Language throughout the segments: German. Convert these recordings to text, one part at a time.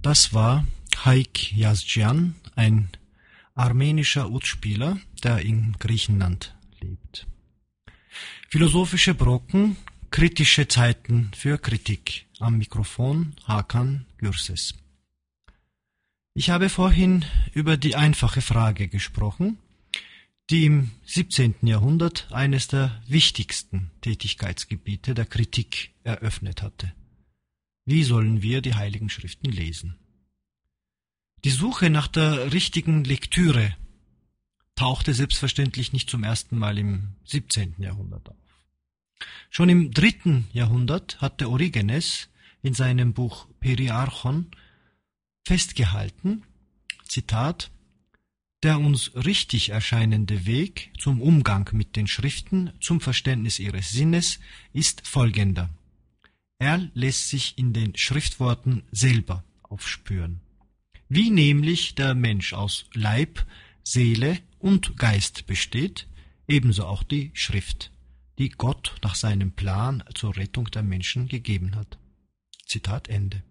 Das war Haik Yazdzian, ein armenischer Utspieler, der in Griechenland lebt. Philosophische Brocken, kritische Zeiten für Kritik. Am Mikrofon Hakan Gürses. Ich habe vorhin über die einfache Frage gesprochen, die im 17. Jahrhundert eines der wichtigsten Tätigkeitsgebiete der Kritik eröffnet hatte. Wie sollen wir die Heiligen Schriften lesen? Die Suche nach der richtigen Lektüre tauchte selbstverständlich nicht zum ersten Mal im 17. Jahrhundert auf. Schon im 3. Jahrhundert hatte Origenes in seinem Buch Periarchon festgehalten, Zitat, der uns richtig erscheinende Weg zum Umgang mit den Schriften, zum Verständnis ihres Sinnes, ist folgender. Er lässt sich in den Schriftworten selber aufspüren. Wie nämlich der Mensch aus Leib, Seele und Geist besteht, ebenso auch die Schrift, die Gott nach seinem Plan zur Rettung der Menschen gegeben hat. Zitat Ende.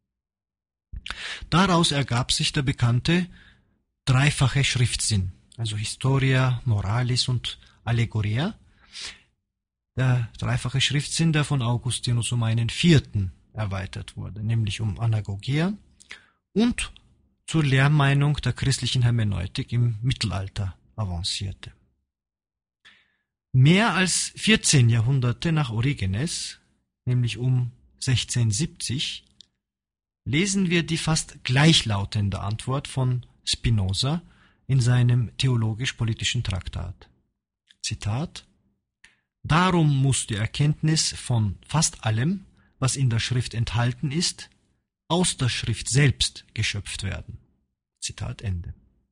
Daraus ergab sich der bekannte dreifache Schriftsinn, also Historia, Moralis und Allegoria. Der dreifache Schriftsinn, der von Augustinus um einen vierten erweitert wurde, nämlich um Anagogia und zur Lehrmeinung der christlichen Hermeneutik im Mittelalter avancierte. Mehr als 14 Jahrhunderte nach Origenes, nämlich um 1670, lesen wir die fast gleichlautende Antwort von Spinoza in seinem theologisch-politischen Traktat. Zitat: Darum muss die Erkenntnis von fast allem, was in der Schrift enthalten ist, aus der Schrift selbst geschöpft werden. Zitat Ende.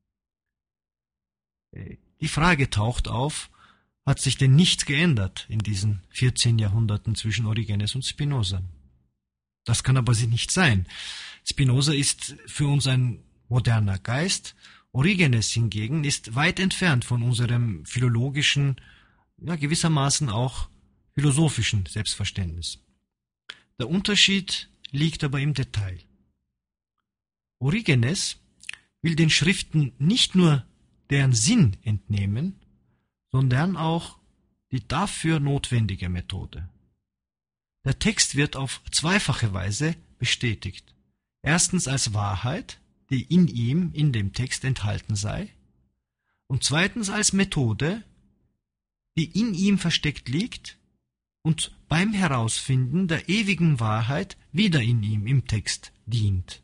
Die Frage taucht auf, hat sich denn nichts geändert in diesen 14 Jahrhunderten zwischen Origenes und Spinoza? Das kann aber nicht sein. Spinoza ist für uns ein moderner Geist, Origenes hingegen ist weit entfernt von unserem philologischen, ja gewissermaßen auch philosophischen Selbstverständnis. Der Unterschied liegt aber im Detail. Origenes will den Schriften nicht nur deren Sinn entnehmen, sondern auch die dafür notwendige Methode. Der Text wird auf zweifache Weise bestätigt. Erstens als Wahrheit, die in ihm, in dem Text enthalten sei, und zweitens als Methode, die in ihm versteckt liegt und beim Herausfinden der ewigen Wahrheit wieder in ihm, im Text, dient.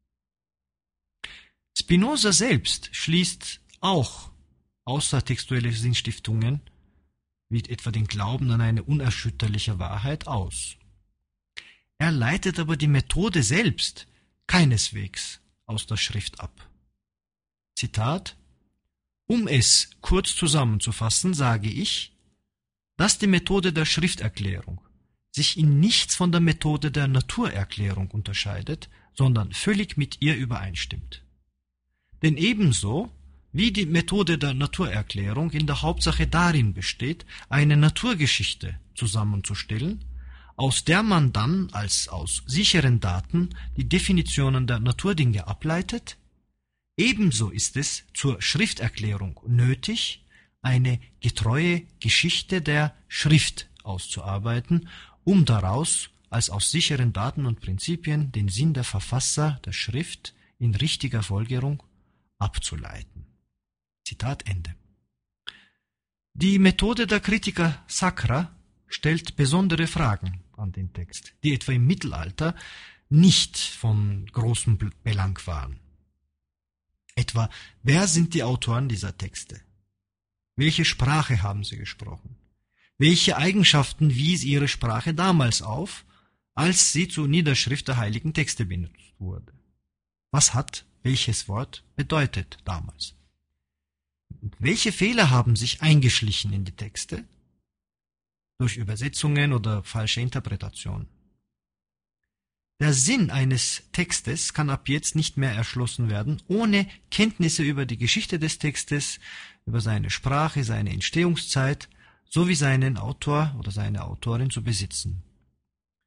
Spinoza selbst schließt auch außertextuelle Sinnstiftungen, wie etwa den Glauben an eine unerschütterliche Wahrheit, aus. Er leitet aber die Methode selbst keineswegs aus der Schrift ab. Zitat: Um es kurz zusammenzufassen, sage ich, dass die Methode der Schrifterklärung sich in nichts von der Methode der Naturerklärung unterscheidet, sondern völlig mit ihr übereinstimmt. Denn ebenso wie die Methode der Naturerklärung in der Hauptsache darin besteht, eine Naturgeschichte zusammenzustellen, aus der man dann als aus sicheren Daten die Definitionen der Naturdinge ableitet, ebenso ist es zur Schrifterklärung nötig, eine getreue Geschichte der Schrift auszuarbeiten, um daraus als aus sicheren Daten und Prinzipien den Sinn der Verfasser der Schrift in richtiger Folgerung abzuleiten. Zitat Ende. Die Methode der Critica Sacra stellt besondere Fragen an den Text, die etwa im Mittelalter nicht von großem Belang waren. Etwa, wer sind die Autoren dieser Texte? Welche Sprache haben sie gesprochen? Welche Eigenschaften wies ihre Sprache damals auf, als sie zur Niederschrift der heiligen Texte benutzt wurde? Was hat welches Wort bedeutet damals? Welche Fehler haben sich eingeschlichen in die Texte? Durch Übersetzungen oder falsche Interpretationen. Der Sinn eines Textes kann ab jetzt nicht mehr erschlossen werden, ohne Kenntnisse über die Geschichte des Textes, über seine Sprache, seine Entstehungszeit, sowie seinen Autor oder seine Autorin zu besitzen.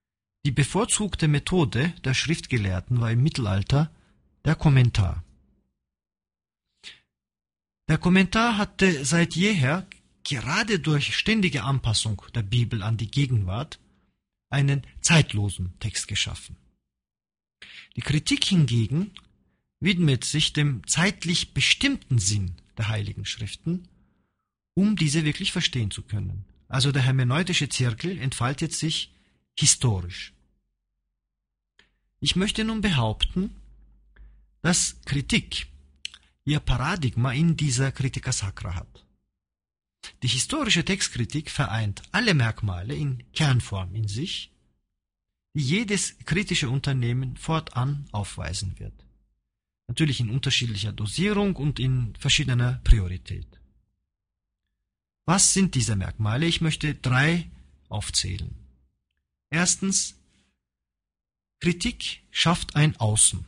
Die bevorzugte Methode der Schriftgelehrten war im Mittelalter der Kommentar. Der Kommentar hatte seit jeher, gerade durch ständige Anpassung der Bibel an die Gegenwart, einen zeitlosen Text geschaffen. Die Kritik hingegen widmet sich dem zeitlich bestimmten Sinn der Heiligen Schriften, um diese wirklich verstehen zu können. Also der hermeneutische Zirkel entfaltet sich historisch. Ich möchte nun behaupten, dass Kritik ihr Paradigma in dieser Critica Sacra hat. Die historische Textkritik vereint alle Merkmale in Kernform in sich, die jedes kritische Unternehmen fortan aufweisen wird. Natürlich in unterschiedlicher Dosierung und in verschiedener Priorität. Was sind diese Merkmale? Ich möchte 3 aufzählen. Erstens, Kritik schafft ein Außen.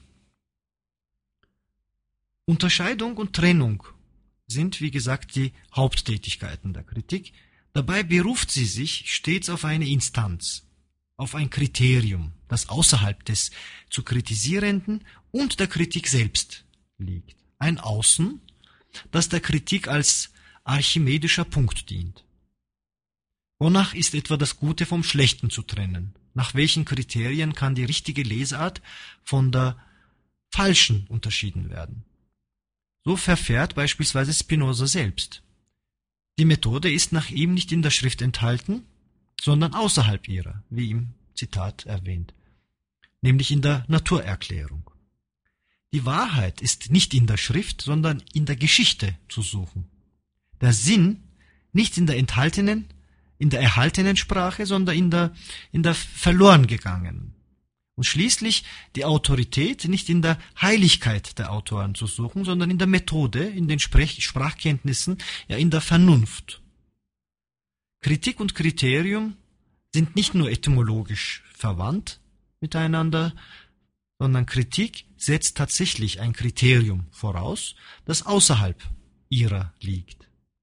Unterscheidung und Trennung sind, wie gesagt, die Haupttätigkeiten der Kritik. Dabei beruft sie sich stets auf eine Instanz, auf ein Kriterium, das außerhalb des zu Kritisierenden und der Kritik selbst liegt. Ein Außen, das der Kritik als archimedischer Punkt dient. Wonach ist etwa das Gute vom Schlechten zu trennen? Nach welchen Kriterien kann die richtige Lesart von der falschen unterschieden werden? So verfährt beispielsweise Spinoza selbst. Die Methode ist nach ihm nicht in der Schrift enthalten, sondern außerhalb ihrer, wie im Zitat erwähnt, nämlich in der Naturerklärung. Die Wahrheit ist nicht in der Schrift, sondern in der Geschichte zu suchen. Der Sinn nicht in der erhaltenen Sprache, sondern in der verloren gegangenen. Und schließlich die Autorität nicht in der Heiligkeit der Autoren zu suchen, sondern in der Methode, in den Sprachkenntnissen, ja in der Vernunft. Kritik und Kriterium sind nicht nur etymologisch verwandt miteinander, sondern Kritik setzt tatsächlich ein Kriterium voraus, das außerhalb ihrer liegt.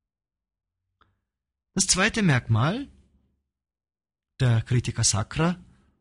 Das zweite Merkmal der Critica Sacra: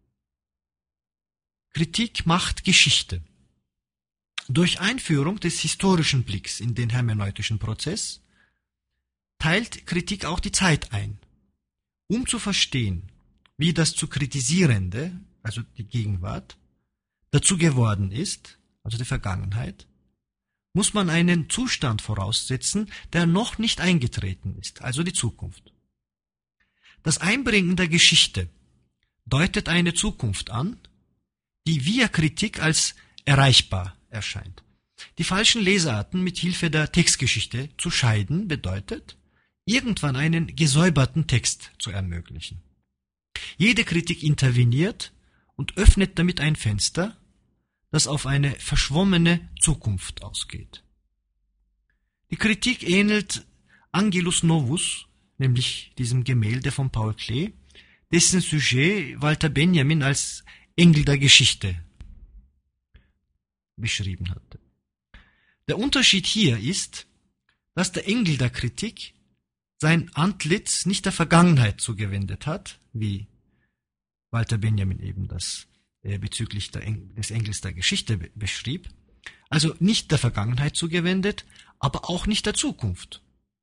Kritik macht Geschichte. Durch Einführung des historischen Blicks in den hermeneutischen Prozess teilt Kritik auch die Zeit ein. Um zu verstehen, wie das zu Kritisierende, also die Gegenwart, dazu geworden ist, also die Vergangenheit, muss man einen Zustand voraussetzen, der noch nicht eingetreten ist, also die Zukunft. Das Einbringen der Geschichte deutet eine Zukunft an, die via Kritik als erreichbar erscheint. Die falschen Lesarten mit Hilfe der Textgeschichte zu scheiden bedeutet, irgendwann einen gesäuberten Text zu ermöglichen. Jede Kritik interveniert und öffnet damit ein Fenster, das auf eine verschwommene Zukunft ausgeht. Die Kritik ähnelt Angelus Novus, nämlich diesem Gemälde von Paul Klee, dessen Sujet Walter Benjamin als Engel der Geschichte beschrieben hatte. Der Unterschied hier ist, dass der Engel der Kritik sein Antlitz nicht der Vergangenheit zugewendet hat, wie Walter Benjamin eben das bezüglich des Engels der Geschichte beschrieb, also nicht der Vergangenheit zugewendet, aber auch nicht der Zukunft.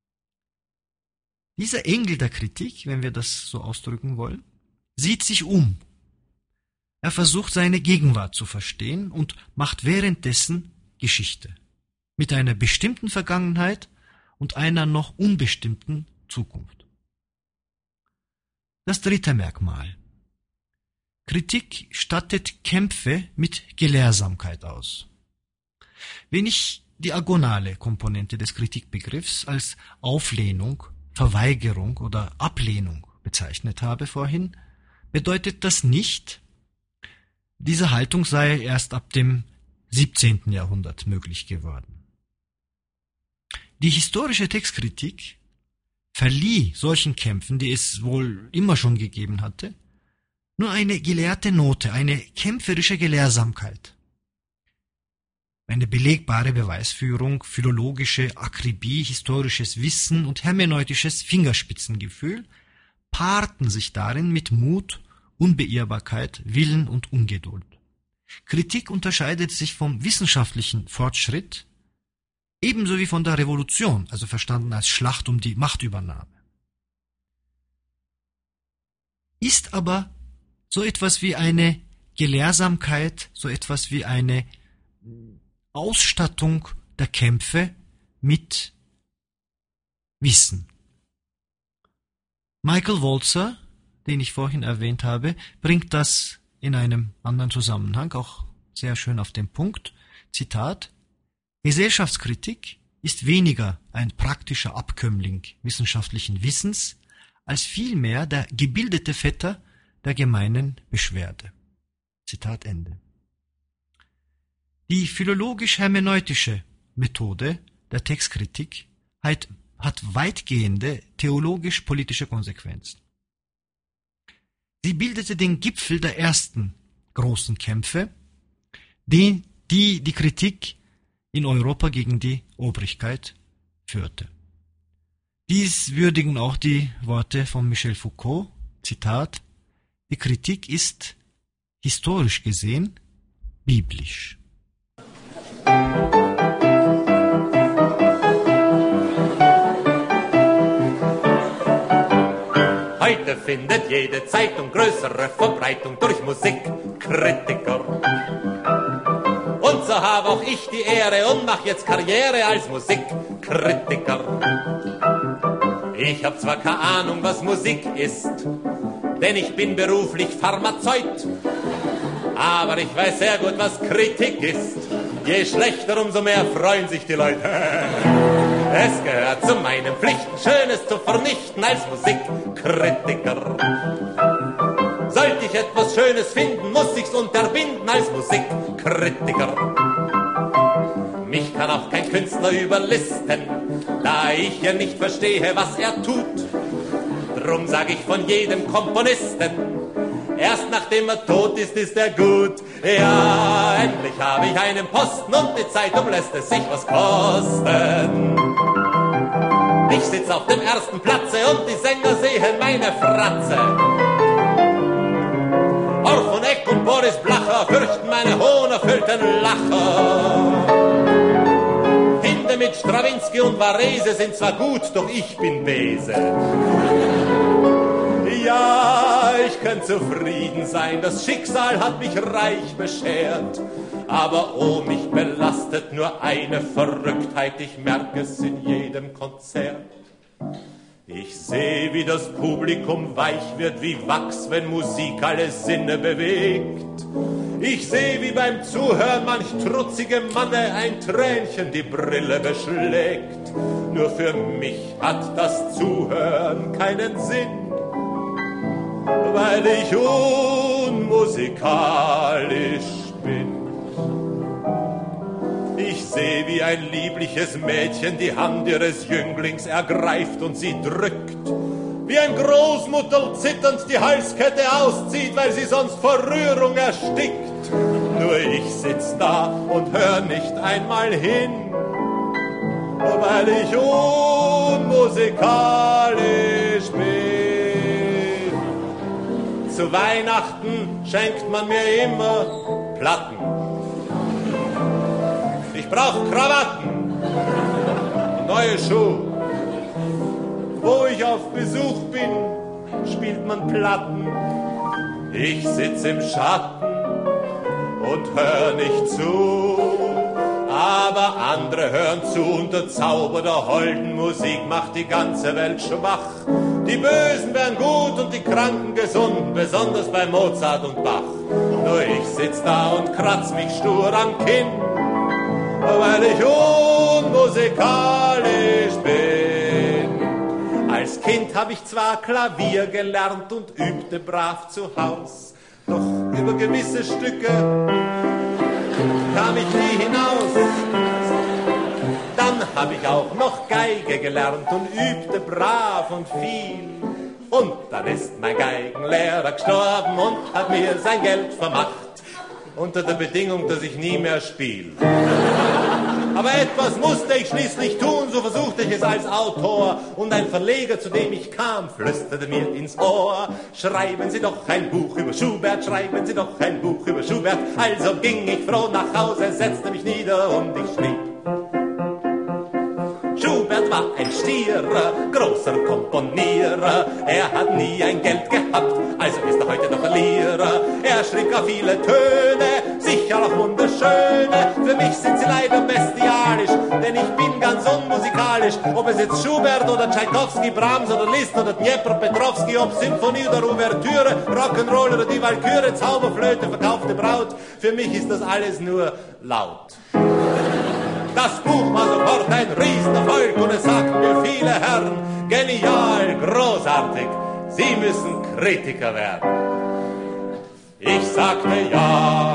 Dieser Engel der Kritik, wenn wir das so ausdrücken wollen, sieht sich um. Er versucht seine Gegenwart zu verstehen und macht währenddessen Geschichte mit einer bestimmten Vergangenheit und einer noch unbestimmten Zukunft. Das dritte Merkmal: Kritik stattet Kämpfe mit Gelehrsamkeit aus. Wenn ich die agonale Komponente des Kritikbegriffs als Auflehnung, Verweigerung oder Ablehnung bezeichnet habe vorhin, bedeutet das nicht, diese Haltung sei erst ab dem 17. Jahrhundert möglich geworden. Die historische Textkritik verlieh solchen Kämpfen, die es wohl immer schon gegeben hatte, nur eine gelehrte Note, eine kämpferische Gelehrsamkeit. Eine belegbare Beweisführung, philologische Akribie, historisches Wissen und hermeneutisches Fingerspitzengefühl paarten sich darin mit Mut Unbeirrbarkeit, Willen und Ungeduld. Kritik unterscheidet sich vom wissenschaftlichen Fortschritt ebenso wie von der Revolution, also verstanden als Schlacht um die Machtübernahme. Ist aber so etwas wie eine Gelehrsamkeit, so etwas wie eine Ausstattung der Kämpfe mit Wissen. Michael Walzer, den ich vorhin erwähnt habe, bringt das in einem anderen Zusammenhang auch sehr schön auf den Punkt. Zitat: Gesellschaftskritik ist weniger ein praktischer Abkömmling wissenschaftlichen Wissens, als vielmehr der gebildete Vetter der gemeinen Beschwerde. Zitat Ende. Die philologisch-hermeneutische Methode der Textkritik hat weitgehende theologisch-politische Konsequenzen. Sie bildete den Gipfel der ersten großen Kämpfe, die Kritik in Europa gegen die Obrigkeit führte. Dies würdigen auch die Worte von Michel Foucault, Zitat: Die Kritik ist, historisch gesehen, biblisch. Heute findet jede Zeitung größere Verbreitung durch Musikkritiker. Und so habe auch ich die Ehre und mache jetzt Karriere als Musikkritiker. Ich habe zwar keine Ahnung, was Musik ist, denn ich bin beruflich Pharmazeut. Aber ich weiß sehr gut, was Kritik ist. Je schlechter, umso mehr freuen sich die Leute. Es gehört zu meinen Pflichten, Schönes zu vernichten als Musikkritiker. Sollte ich etwas Schönes finden, muss ich's unterbinden als Musikkritiker. Mich kann auch kein Künstler überlisten, da ich ja nicht verstehe, was er tut. Drum sag ich von jedem Komponisten: Erst nachdem er tot ist, ist er gut. Ja, endlich habe ich einen Posten und die Zeitung lässt es sich was kosten. Ich sitz auf dem ersten Platze und die Sänger sehen meine Fratze. Orff von Eck und Boris Blacher fürchten meine hohnerfüllten Lacher. Hinde mit Strawinsky und Varese sind zwar gut, doch ich bin Bese. Ja, ich kann zufrieden sein, das Schicksal hat mich reich beschert. Aber oh, mich belastet nur eine Verrücktheit, ich merke es in jedem Konzert. Ich sehe, wie das Publikum weich wird wie Wachs, wenn Musik alle Sinne bewegt. Ich sehe, wie beim Zuhören manch trutzige Manne ein Tränchen die Brille beschlägt. Nur für mich hat das Zuhören keinen Sinn, weil ich unmusikalisch bin. Ich sehe, wie ein liebliches Mädchen die Hand ihres Jünglings ergreift und sie drückt. Wie ein Großmutter zitternd die Halskette auszieht, weil sie sonst vor Rührung erstickt. Nur ich sitz da und hör nicht einmal hin, weil ich unmusikalisch bin. Zu Weihnachten schenkt man mir immer Platten. Ich brauch Krawatten, neue Schuhe. Wo ich auf Besuch bin, spielt man Platten. Ich sitz im Schatten und hör nicht zu. Aber andere hören zu und der Zauber der holden Musik macht die ganze Welt schwach. Die Bösen werden gut und die Kranken gesund, besonders bei Mozart und Bach. Nur ich sitz da und kratz mich stur am Kinn, weil ich unmusikalisch bin. Als Kind hab ich zwar Klavier gelernt und übte brav zu Haus, doch über gewisse Stücke kam ich nie hinaus. Dann hab ich auch noch Geige gelernt und übte brav und viel. Und dann ist mein Geigenlehrer gestorben und hat mir sein Geld vermacht. unter der Bedingung, dass ich nie mehr spiele. Aber etwas musste ich schließlich tun, so versuchte ich es als Autor. Und ein Verleger, zu dem ich kam, flüsterte mir ins Ohr: Schreiben Sie doch ein Buch über Schubert, schreiben Sie doch ein Buch über Schubert. Also ging ich froh nach Hause, setzte mich nieder und ich schrieb. Schubert war ein Stier, großer Komponierer. Er hat nie ein Geld gehabt, also ist er heute noch Verlierer. Er schrieb gar viele Töne, sicher auch wunderschöne. Für mich sind sie leider bestialisch, denn ich bin ganz unmusikalisch. Ob es jetzt Schubert oder Tschaikowski, Brahms oder Liszt oder Dnjepr-Petrovski, ob Symphonie oder Ouvertüre, Rock'n'Roll oder die Walküre, Zauberflöte, verkaufte Braut, für mich ist das alles nur laut. Das Buch war sofort ein Riesenerfolg und es sagten mir viele Herren: Genial, großartig, Sie müssen Kritiker werden. Ich sagte ja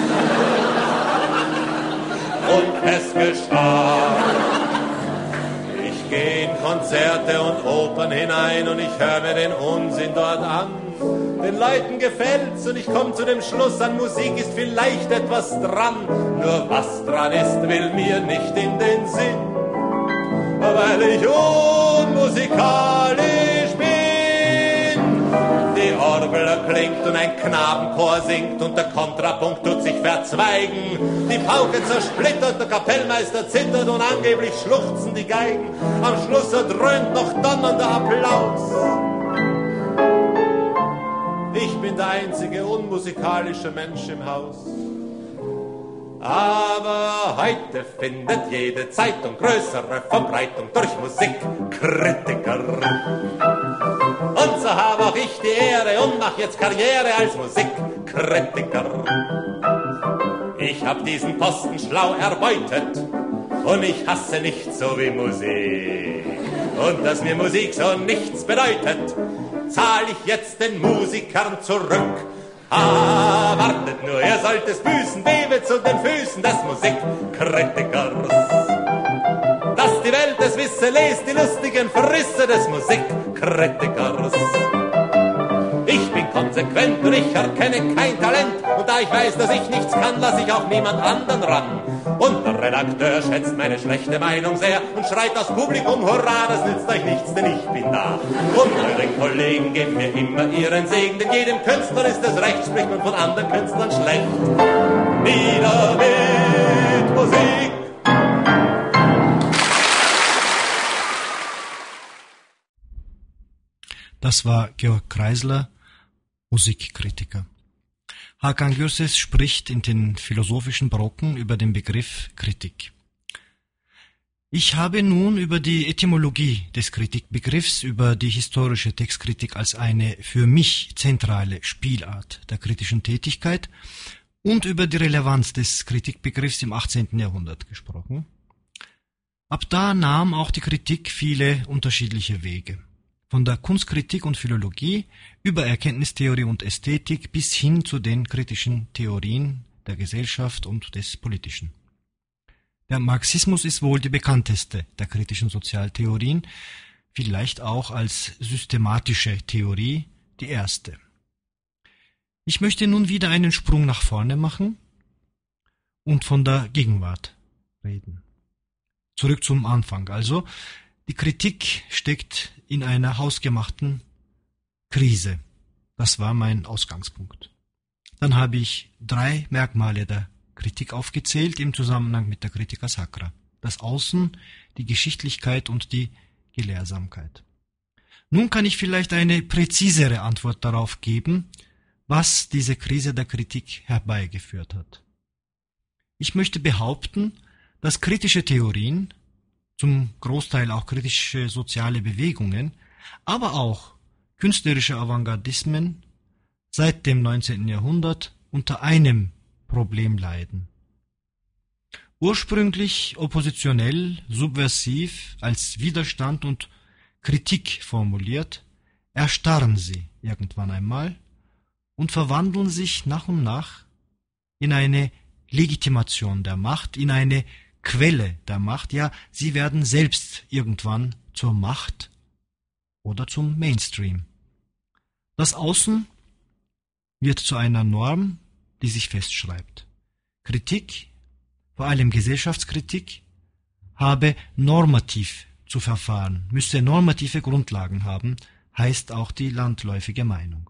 und es geschah. Ich gehe in Konzerte und Opern hinein und ich höre mir den Unsinn dort an. Den Leuten gefällt's und ich komme zu dem Schluss, an Musik ist vielleicht etwas dran. Nur was dran ist, will mir nicht in den Sinn, weil ich unmusikalisch bin. Die Orgel erklingt und ein Knabenchor singt und der Kontrapunkt tut sich verzweigen. Die Pauke zersplittert, der Kapellmeister zittert und angeblich schluchzen die Geigen. Am Schluss erdröhnt noch donnernder Applaus. Ich bin der einzige unmusikalische Mensch im Haus. Aber heute findet jede Zeitung größere Verbreitung durch Musikkritiker. Und so habe auch ich die Ehre und mache jetzt Karriere als Musikkritiker. Ich habe diesen Posten schlau erbeutet und ich hasse nichts so wie Musik. Und dass mir Musik so nichts bedeutet, zahl ich jetzt den Musikern zurück. Ah, wartet nur, ihr sollt es büßen, bewe zu den Füßen des Musikkritikers. Dass die Welt es wisse, lest die lustigen Verrisse des Musikkritikers. Ich bin konsequent und ich erkenne kein Talent, und da ich weiß, dass ich nichts kann, lass ich auch niemand anderen ran. Und der Redakteur schätzt meine schlechte Meinung sehr und schreit aus Publikum: Hurra, das nützt euch nichts, denn ich bin da. Und eure Kollegen geben mir immer ihren Segen, denn jedem Künstler ist es recht, spricht man von anderen Künstlern schlecht. Nieder mit Musik! Das war Georg Kreisler, Musikkritiker. Hakan Gürses spricht in den philosophischen Brocken über den Begriff Kritik. Ich habe nun über die Etymologie des Kritikbegriffs, über die historische Textkritik als eine für mich zentrale Spielart der kritischen Tätigkeit und über die Relevanz des Kritikbegriffs im 18. Jahrhundert gesprochen. Ab da nahm auch die Kritik viele unterschiedliche Wege. Von der Kunstkritik und Philologie über Erkenntnistheorie und Ästhetik bis hin zu den kritischen Theorien der Gesellschaft und des Politischen. Der Marxismus ist wohl die bekannteste der kritischen Sozialtheorien, vielleicht auch als systematische Theorie die erste. Ich möchte nun wieder einen Sprung nach vorne machen und von der Gegenwart reden. Zurück zum Anfang also. Die Kritik steckt in einer hausgemachten Krise. Das war mein Ausgangspunkt. Dann habe ich 3 Merkmale der Kritik aufgezählt im Zusammenhang mit der Critica Sacra. Das Außen, die Geschichtlichkeit und die Gelehrsamkeit. Nun kann ich vielleicht eine präzisere Antwort darauf geben, was diese Krise der Kritik herbeigeführt hat. Ich möchte behaupten, dass kritische Theorien, zum Großteil auch kritische soziale Bewegungen, aber auch künstlerische Avantgardismen seit dem 19. Jahrhundert unter einem Problem leiden. Ursprünglich oppositionell, subversiv, als Widerstand und Kritik formuliert, erstarren sie irgendwann einmal und verwandeln sich nach und nach in eine Legitimation der Macht, in eine Quelle der Macht, ja, sie werden selbst irgendwann zur Macht oder zum Mainstream. Das Außen wird zu einer Norm, die sich festschreibt. Kritik, vor allem Gesellschaftskritik, habe normativ zu verfahren, müsse normative Grundlagen haben, heißt auch die landläufige Meinung.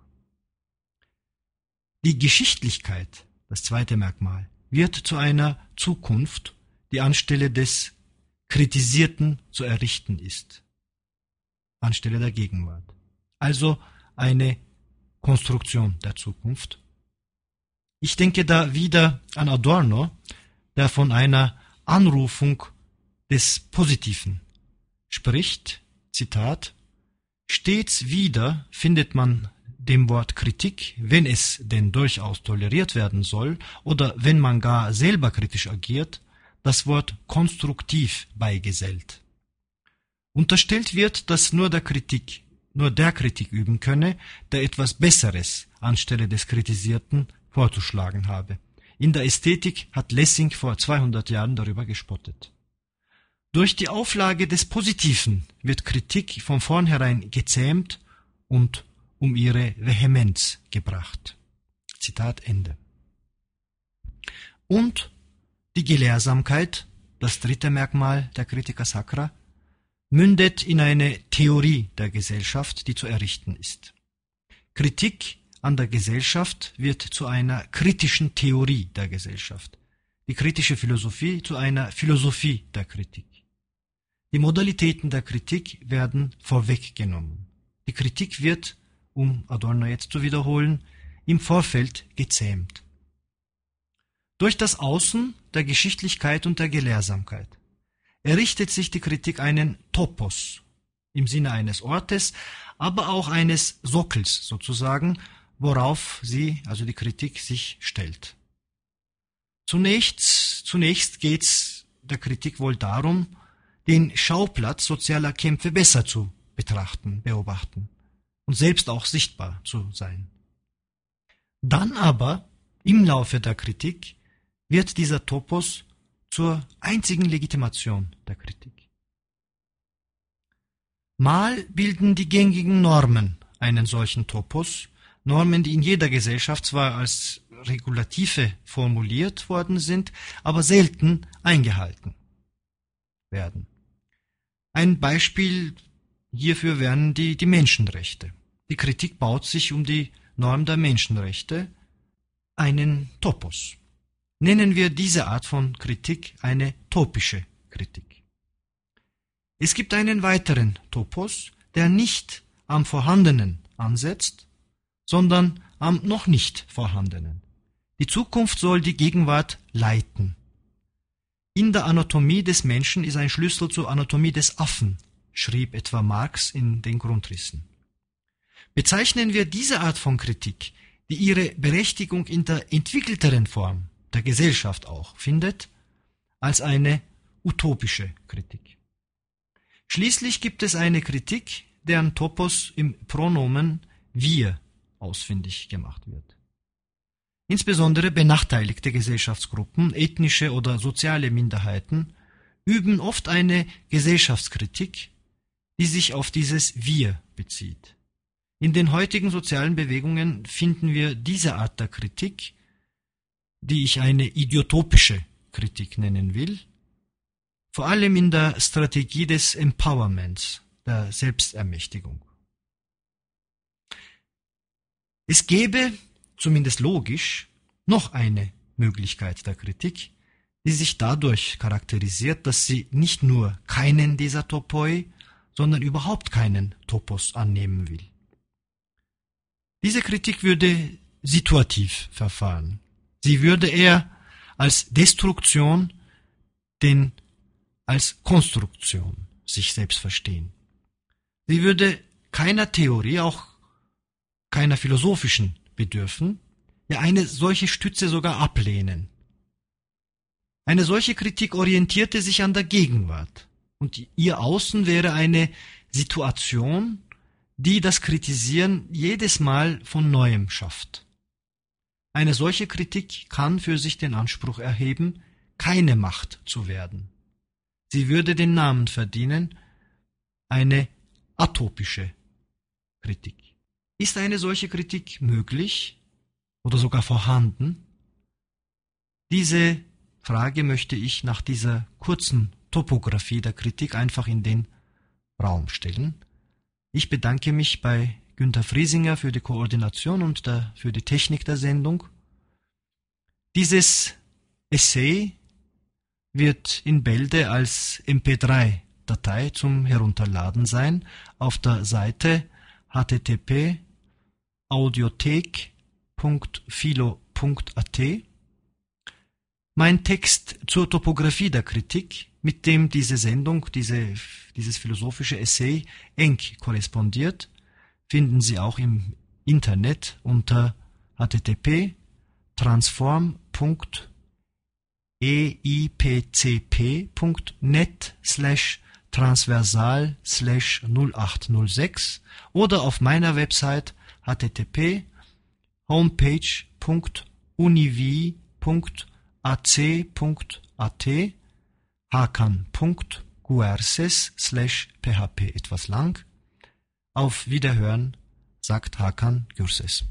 Die Geschichtlichkeit, das zweite Merkmal, wird zu einer Zukunft, die anstelle des Kritisierten zu errichten ist, anstelle der Gegenwart. Also eine Konstruktion der Zukunft. Ich denke da wieder an Adorno, der von einer Anrufung des Positiven spricht, Zitat, stets wieder findet man dem Wort Kritik, wenn es denn durchaus toleriert werden soll oder wenn man gar selber kritisch agiert, das Wort konstruktiv beigesellt. Unterstellt wird, dass nur der Kritik üben könne, der etwas Besseres anstelle des Kritisierten vorzuschlagen habe. In der Ästhetik hat Lessing vor 200 Jahren darüber gespottet. Durch die Auflage des Positiven wird Kritik von vornherein gezähmt und um ihre Vehemenz gebracht. Zitat Ende. Und die Gelehrsamkeit, das dritte Merkmal der Critica Sacra, mündet in eine Theorie der Gesellschaft, die zu errichten ist. Kritik an der Gesellschaft wird zu einer kritischen Theorie der Gesellschaft, die kritische Philosophie zu einer Philosophie der Kritik. Die Modalitäten der Kritik werden vorweggenommen. Die Kritik wird, um Adorno jetzt zu wiederholen, im Vorfeld gezähmt. Durch das Außen der Geschichtlichkeit und der Gelehrsamkeit errichtet sich die Kritik einen Topos im Sinne eines Ortes, aber auch eines Sockels sozusagen, worauf sie, also die Kritik, sich stellt. Zunächst geht's der Kritik wohl darum, den Schauplatz sozialer Kämpfe besser zu beobachten und selbst auch sichtbar zu sein. Dann aber, im Laufe der Kritik, wird dieser Topos zur einzigen Legitimation der Kritik. Mal bilden die gängigen Normen einen solchen Topos, Normen, die in jeder Gesellschaft zwar als Regulative formuliert worden sind, aber selten eingehalten werden. Ein Beispiel hierfür wären die Menschenrechte. Die Kritik baut sich um die Norm der Menschenrechte einen Topos. Nennen wir diese Art von Kritik eine topische Kritik. Es gibt einen weiteren Topos, der nicht am Vorhandenen ansetzt, sondern am noch nicht Vorhandenen. Die Zukunft soll die Gegenwart leiten. In der Anatomie des Menschen ist ein Schlüssel zur Anatomie des Affen, schrieb etwa Marx in den Grundrissen. Bezeichnen wir diese Art von Kritik, die ihre Berechtigung in der entwickelteren Form der Gesellschaft auch findet, als eine utopische Kritik. Schließlich gibt es eine Kritik, deren Topos im Pronomen wir ausfindig gemacht wird. Insbesondere benachteiligte Gesellschaftsgruppen, ethnische oder soziale Minderheiten üben oft eine Gesellschaftskritik, die sich auf dieses Wir bezieht. In den heutigen sozialen Bewegungen finden wir diese Art der Kritik, die ich eine idiotopische Kritik nennen will, vor allem in der Strategie des Empowerments, der Selbstermächtigung. Es gäbe, zumindest logisch, noch eine Möglichkeit der Kritik, die sich dadurch charakterisiert, dass sie nicht nur keinen dieser Topoi, sondern überhaupt keinen Topos annehmen will. Diese Kritik würde situativ verfahren. Sie würde eher als Destruktion denn als Konstruktion sich selbst verstehen. Sie würde keiner Theorie, auch keiner philosophischen bedürfen, ja eine solche Stütze sogar ablehnen. Eine solche Kritik orientierte sich an der Gegenwart und ihr Außen wäre eine Situation, die das Kritisieren jedes Mal von Neuem schafft. Eine solche Kritik kann für sich den Anspruch erheben, keine Macht zu werden. Sie würde den Namen verdienen, eine atopische Kritik. Ist eine solche Kritik möglich oder sogar vorhanden? Diese Frage möchte ich nach dieser kurzen Topographie der Kritik einfach in den Raum stellen. Ich bedanke mich bei Günther Friesinger für die Koordination und für die Technik der Sendung. Dieses Essay wird in Bälde als MP3-Datei zum Herunterladen sein auf der Seite http://audiothek.philo.at. Mein Text zur Topographie der Kritik, mit dem diese Sendung, dieses philosophische Essay eng korrespondiert, finden Sie auch im Internet unter http://transform.eipcp.net/transversal/0806 oder auf meiner Website http://homepage.univi.ac.at hakan.guerses/php etwas lang. Auf Wiederhören, sagt Hakan Gürses.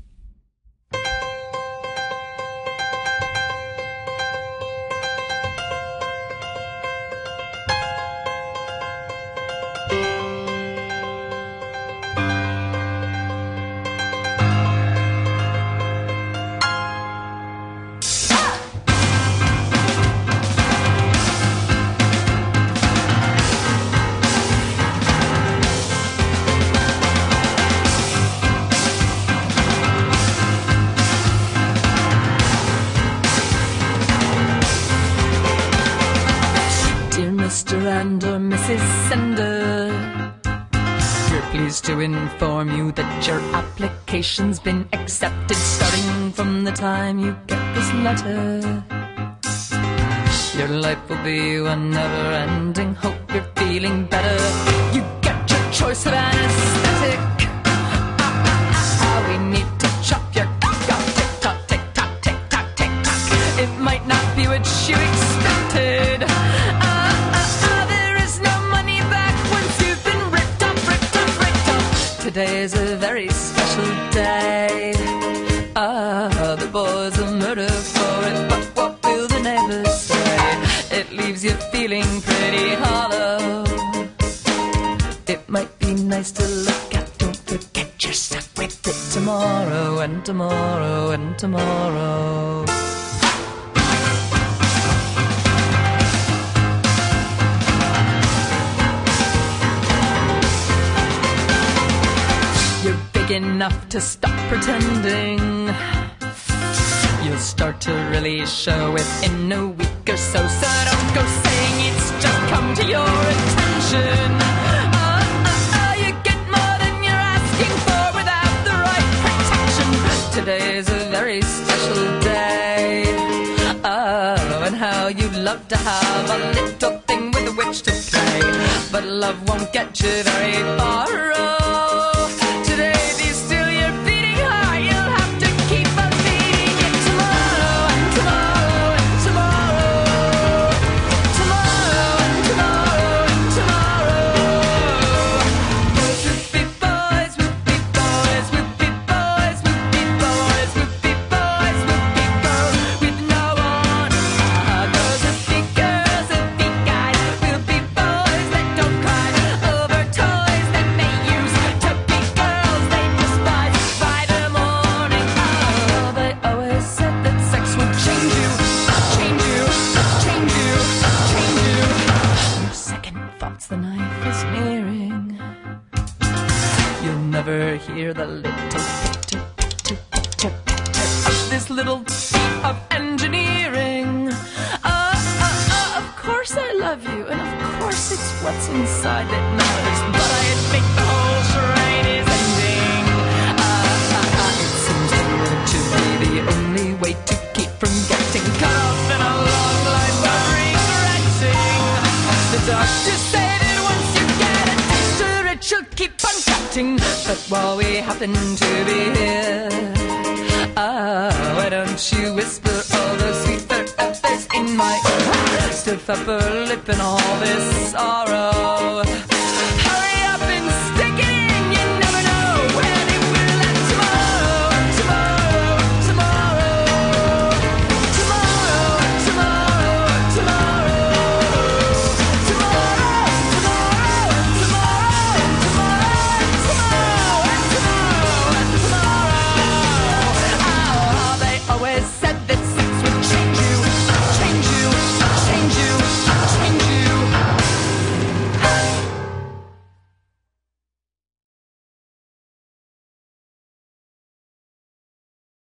To inform you that your application's been accepted starting from the time you get this letter. Your life will be one never-ending hope you're feeling better. You get your choice of anesthetic. We need to chop your cock off. Tick-tock, tick-tock, tick-tock, tick-tock. It might not be what you expected. Today is a very special day. The boys will murder for it, but what will the neighbors say? It leaves you feeling pretty hollow. It might be nice to look at, don't forget you're stuck with it tomorrow and tomorrow and tomorrow. Enough to stop pretending. You'll start to really show it in a week or so. So don't go saying it's just come to your attention. You get more than you're asking for without the right protection. Today is a very special day. And how you'd love to have a little thing with which to play. But love won't get you very far. Hear the little pitter, pitter, pitter, pitter of this little feat of engineering. Of course I love you, and of course it's what's inside that matters. But I admit the whole charade is ending. It seems to be the only way to keep from getting cut off in a long line of regretting. The doctors say that once you get a taste of it, you'll keep on cutting. But while we happen to be here, why don't you whisper all those sweet affairs in my ear? Stiff upper lip and all this sorrow.